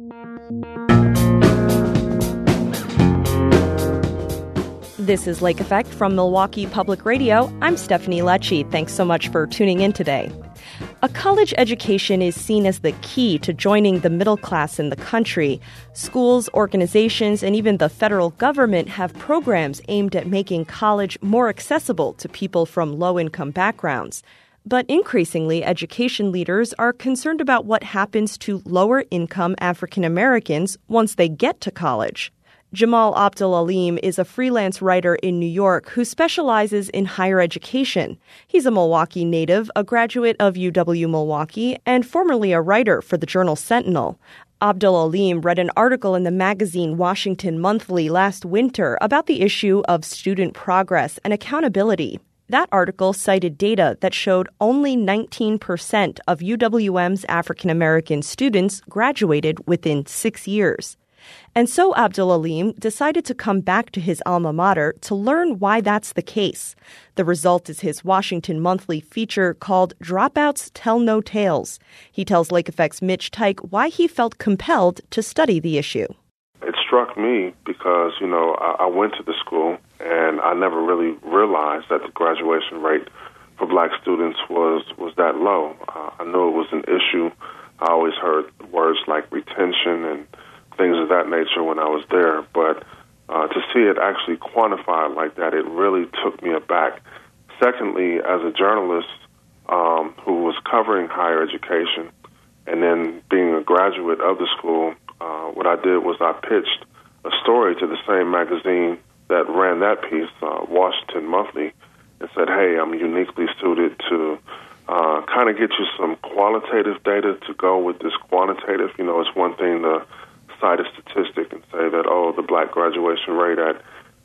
This is Lake Effect from Milwaukee Public Radio. I'm Stephanie Lecce. Thanks so much for tuning in today. A college education is seen as the key to joining the middle class in the country. Schools, organizations, and even the federal government have programs aimed at making college more accessible to people from low-income backgrounds. But increasingly, education leaders are concerned about what happens to lower-income African Americans once they get to college. Jamal Abdul-Alim is a freelance writer in New York who specializes in higher education. He's a Milwaukee native, a graduate of UW-Milwaukee, and formerly a writer for the journal Sentinel. Abdul-Alim read an article in the magazine Washington Monthly last winter about the issue of student progress and accountability. That article cited data that showed only 19% of UWM's African American students graduated within 6 years. And so Abdul-Alim decided to come back to his alma mater to learn why that's the case. The result is his Washington Monthly feature called Dropouts Tell No Tales. He tells Lake Effect's Mitch Teich why he felt compelled to study the issue. It struck me because, I went to the school and I never really realized that the graduation rate for black students was that low. I knew it was an issue. I always heard words like retention and things of that nature when I was there, but to see it actually quantified like that, it really took me aback. Secondly, as a journalist who was covering higher education and then being a graduate of the school, what I did was I pitched a story to the same magazine that ran that piece, Washington Monthly, and said, hey, I'm uniquely suited to kind of get you some qualitative data to go with this quantitative. It's one thing to cite a statistic and say that, the black graduation rate at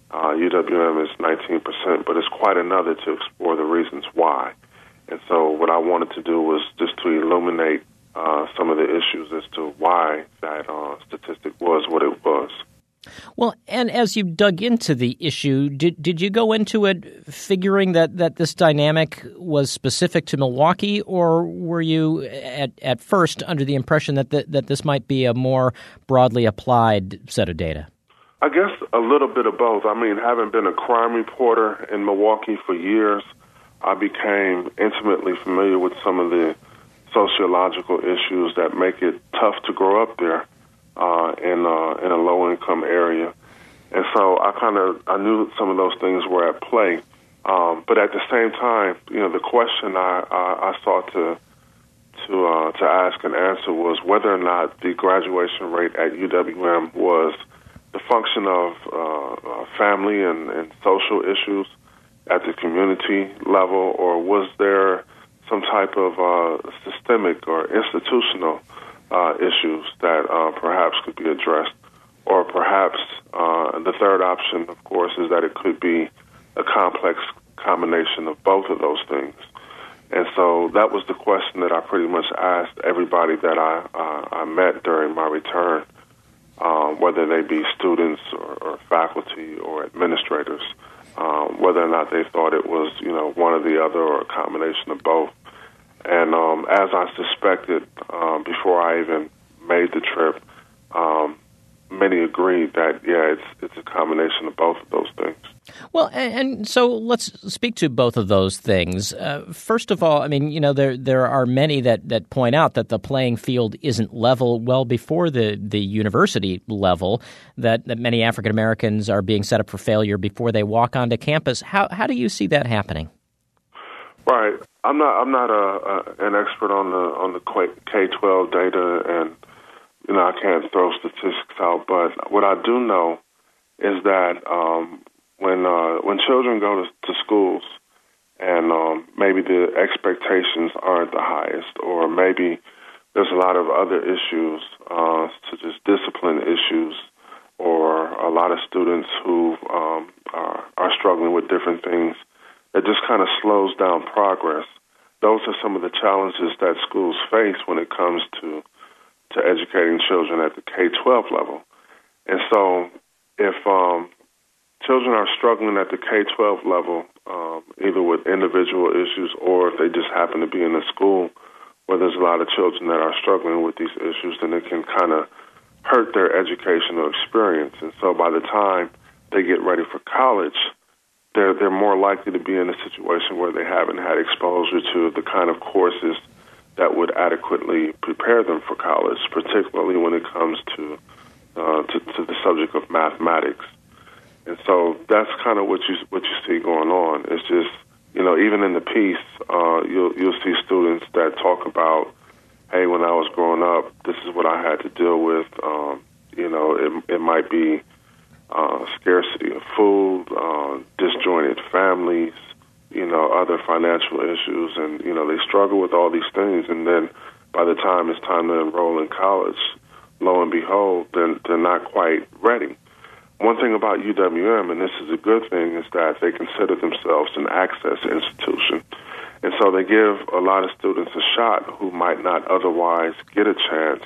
UWM is 19%, but it's quite another to explore the reasons why. And so what I wanted to do was just to illuminate some of the issues as to why that statistic was what it was. Well, and as you dug into the issue, did you go into it figuring that this dynamic was specific to Milwaukee, or were you at first under the impression that this might be a more broadly applied set of data? I guess a little bit of both. Having been a crime reporter in Milwaukee for years, I became intimately familiar with some of the sociological issues that make it tough to grow up there. In a low-income area. And so I knew some of those things were at play. But at the same time, the question I sought to ask and answer was whether or not the graduation rate at UWM was the function of family and social issues at the community level, or was there some type of systemic or institutional issues that perhaps could be addressed, or perhaps the third option, of course, is that it could be a complex combination of both of those things. And so that was the question that I pretty much asked everybody that I met during my return, whether they be students or faculty or administrators, whether or not they thought it was one or the other or a combination of both. And as I suspected before I even made the trip, many agreed that, it's a combination of both of those things. Well, and so let's speak to both of those things. First of all, there are many that point out that the playing field isn't level well before the university level, that many African Americans are being set up for failure before they walk onto campus. How do you see that happening? Right. I'm not an expert on the K-12 data, and I can't throw statistics out. But what I do know is that when children go to schools, and maybe the expectations aren't the highest, or maybe there's a lot of other issues, such as discipline issues, or a lot of students who are struggling with different things. It just kind of slows down progress. Those are some of the challenges that schools face when it comes to educating children at the K-12 level. And so if children are struggling at the K-12 level, either with individual issues or if they just happen to be in a school where there's a lot of children that are struggling with these issues, then it can kind of hurt their educational experience. And so by the time they get ready for college, they're more likely to be in a situation where they haven't had exposure to the kind of courses that would adequately prepare them for college, particularly when it comes to the subject of mathematics. And so that's kind of what you see going on. It's just, even in the piece, you'll see students that talk about, hey, when I was growing up, this is what I had to deal with. It might be scarcity of food, disjointed families, other financial issues, and, they struggle with all these things. And then by the time it's time to enroll in college, lo and behold, they're not quite ready. One thing about UWM, and this is a good thing, is that they consider themselves an access institution. And so they give a lot of students a shot who might not otherwise get a chance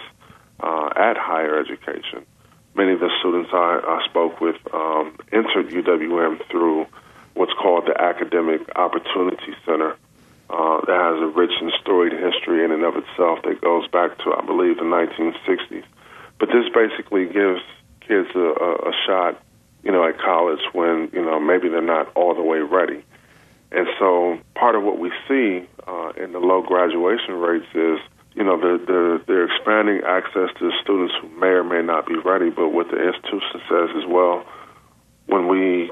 at higher education. Many of the students I spoke with entered UWM through what's called the Academic Opportunity Center. That has a rich and storied history in and of itself that goes back to, I believe, the 1960s. But this basically gives kids a shot, at college when, maybe they're not all the way ready. And so part of what we see in the low graduation rates is, they're expanding access to students who may or may not be ready. But what the institution says as well, when we,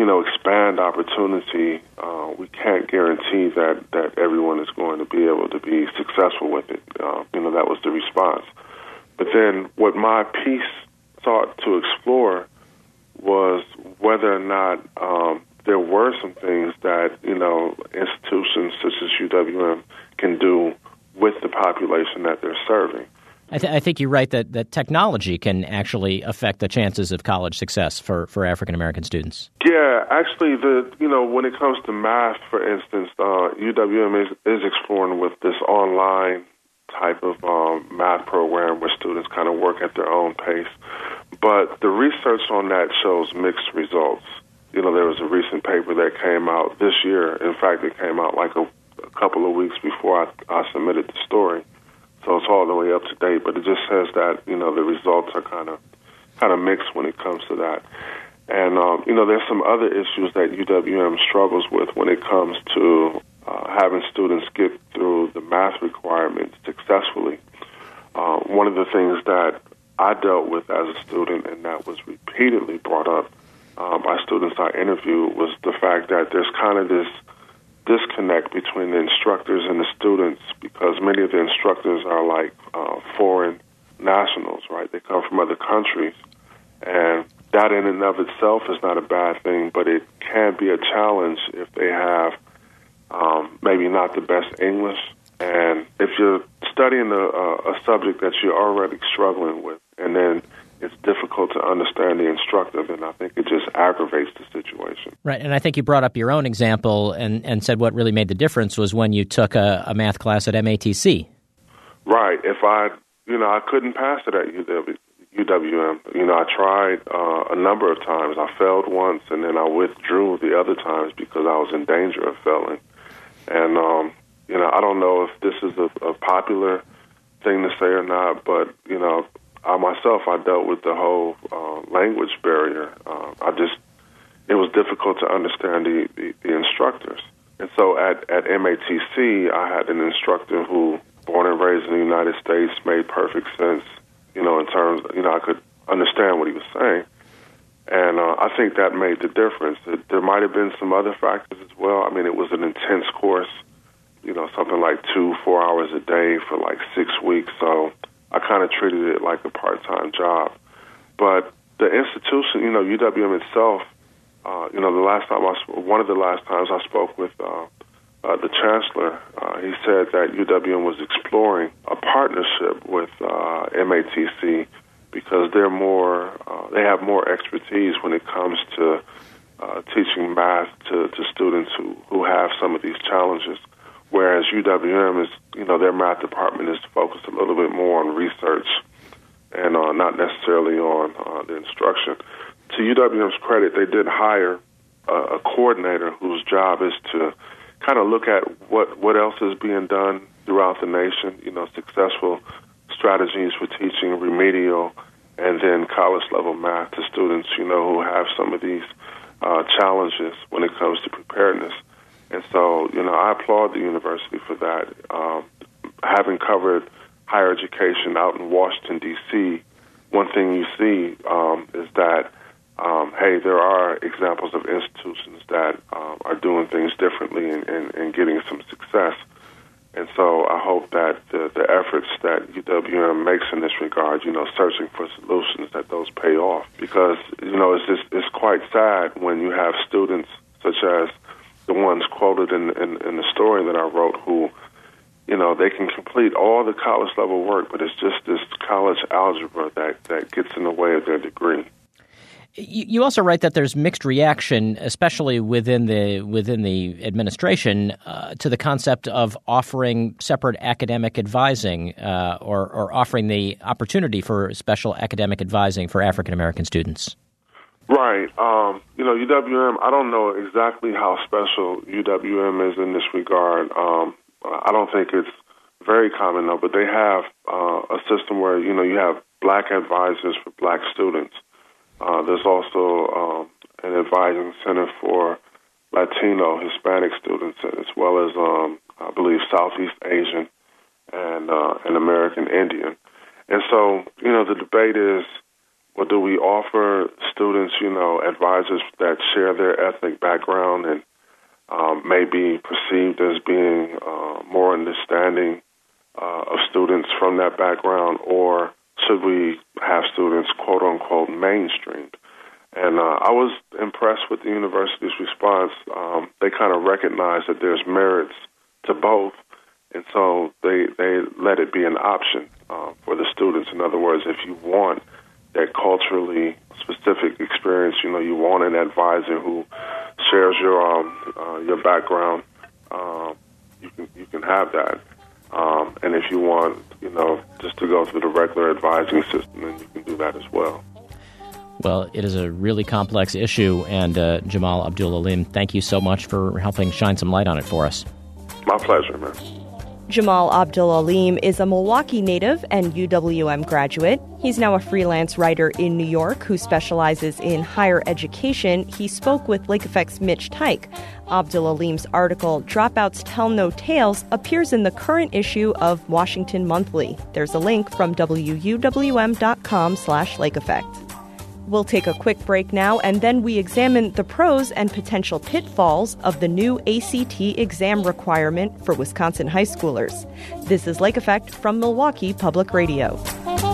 expand opportunity, we can't guarantee that everyone is going to be able to be successful with it. That was the response. But then what my piece sought to explore was whether or not there were some things that, institutions such as UWM can do with the population that they're serving. I think you're right that technology can actually affect the chances of college success for African-American students. Yeah, actually, when it comes to math, for instance, UWM is exploring with this online type of math program where students kind of work at their own pace. But the research on that shows mixed results. There was a recent paper that came out this year. In fact, it came out like a couple of weeks before I submitted the story. So it's all the way up to date. But it just says that, the results are kind of mixed when it comes to that. And, there's some other issues that UWM struggles with when it comes to having students get through the math requirements successfully. One of the things that I dealt with as a student, and that was repeatedly brought up by students I interviewed, was the fact that there's kind of this disconnect between the instructors and the students, because many of the instructors are like foreign nationals, right? They come from other countries. And that in and of itself is not a bad thing, but it can be a challenge if they have maybe not the best English. And if you're studying a subject that you're already struggling with, and then it's difficult to understand the instructor, then I think it just aggravates the situation. Right, and I think you brought up your own example and said what really made the difference was when you took a math class at MATC. Right. If I couldn't pass it at UWM. I tried a number of times. I failed once, and then I withdrew the other times because I was in danger of failing. And, I don't know if this is a popular thing to say or not, but, I dealt with the whole language barrier. It was difficult to understand the instructors. And so at MATC, I had an instructor who, born and raised in the United States, made perfect sense, in terms, I could understand what he was saying. And I think that made the difference. There might have been some other factors as well. I mean, it was an intense course, something like 2-4 hours a day for like 6 weeks. So I kind of treated it like a part-time job. But the institution, UWM itself, one of the last times I spoke with the chancellor, he said that UWM was exploring a partnership with MATC because they have more expertise when it comes to teaching math to students who have some of these challenges. Whereas UWM is, their math department is focused a little bit more on research and not necessarily on the instruction. To UWM's credit, they did hire a coordinator whose job is to kind of look at what else is being done throughout the nation, successful strategies for teaching remedial and then college-level math to students, who have some of these challenges when it comes to preparedness. And so, I applaud the university for that. Having covered higher education out in Washington, D.C., one thing you see is that, hey, there are examples of institutions that are doing things differently and getting some success. And so I hope that the efforts that UWM makes in this regard, searching for solutions, that those pay off. Because, it's quite sad when you have students such as the ones quoted in the story that I wrote who, they can complete all the college-level work, but it's just this college algebra that gets in the way of their degree. You also write that there's mixed reaction, especially within the administration, to the concept of offering separate academic advising or offering the opportunity for special academic advising for African American students. Right. UWM, I don't know exactly how special UWM is in this regard. I don't think it's very common, though, but they have a system where, you have black advisors for black students. There's also an advising center for Latino, Hispanic students, as well as, I believe, Southeast Asian and American Indian. And so, the debate is, well, do we offer students, advisors that share their ethnic background and may be perceived as being more understanding of students from that background, or should we have students, quote unquote, mainstreamed? And I was impressed with the university's response. They kind of recognize that there's merits to both, and so they let it be an option for the students. In other words, if you want that culturally specific experience, you want an advisor who shares your background, you can have that. And if you want, just to go through the regular advising system, then you can do that as well. Well, it is a really complex issue, and Jamal Abdul-Alim, thank you so much for helping shine some light on it for us. My pleasure, man. Jamal Abdul-Alim is a Milwaukee native and UWM graduate. He's now a freelance writer in New York who specializes in higher education. He spoke with Lake Effect's Mitch Teich. Abdul-Alim's article, Dropouts Tell No Tales, appears in the current issue of Washington Monthly. There's a link from wuwm.com/Lake Effect. We'll take a quick break now, and then we examine the pros and potential pitfalls of the new ACT exam requirement for Wisconsin high schoolers. This is Lake Effect from Milwaukee Public Radio.